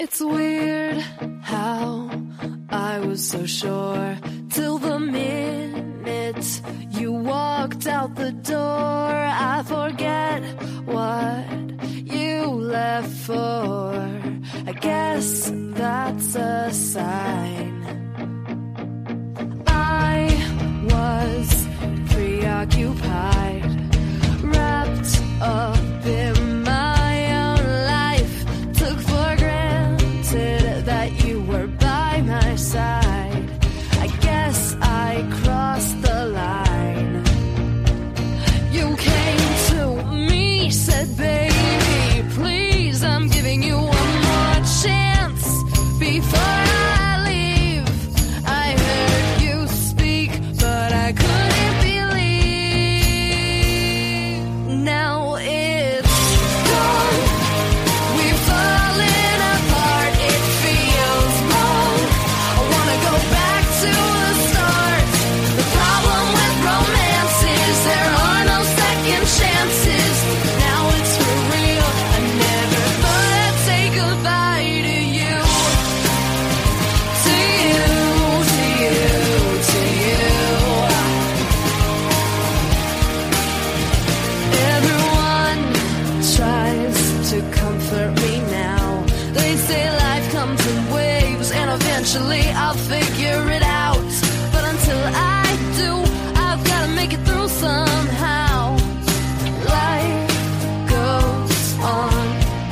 It's weird how I was so sure till the minute you walked out the door. I forget what you left for. I guess that's a sign. I was preoccupied, wrapped up in my own life, took for granted that you were by my side. I guess I crossed the line. You came to me, said, baby, please, I'm giving you one more chance before I leave. I heard you speak, but I couldn't believe. Now it's gone. We've fallen apart. It feels wrong. I wanna go back to the start. The problem with romance is there are no second chances. Now it's for real. I never thought I'd say goodbye to you. To you, to you, to you. Everyone tries to comfort me now. They say life comes in waves and eventually I'll figure it out. But until I do, I've gotta make it through somehow. Life goes on.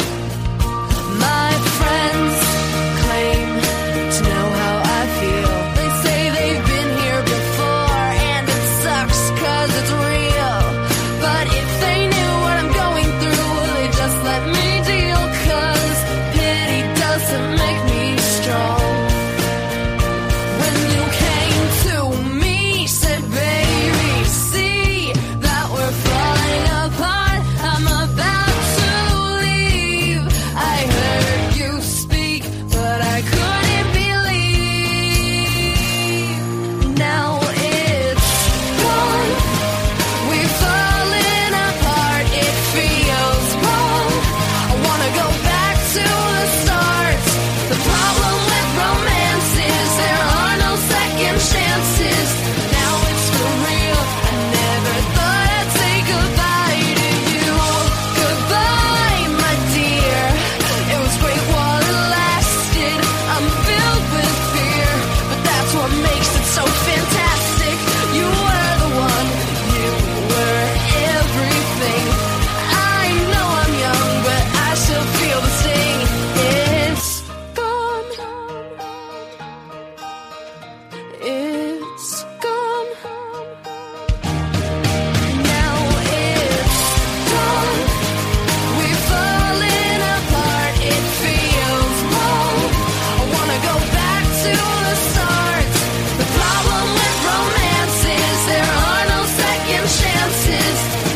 My friends claim to know how I feel. They say they've been here before and it sucks 'cause it's real. But if they knew what I'm going through, they just let me deal, 'cause pity doesn't make me strong. When you came to me, said, baby, see that we're falling apart. I'm about to leave. I heard you speak, but I couldn't believe. Now it's gone. We've fallen apart. It feels wrong. I wanna go back to the start. The problem with romance is there are no second chances. Now it's for real. I never thought I'd say goodbye to you. Goodbye, my dear. It was great while it lasted. I'm filled with fear, but that's what makes it so fantastic. You were the one. You were everything. I know I'm young, but I still feel the sting. It's gone. It's gone. Now it's gone. We've fallen apart. It feels wrong. I wanna go back to the start. The problem with romance is there are no second chances.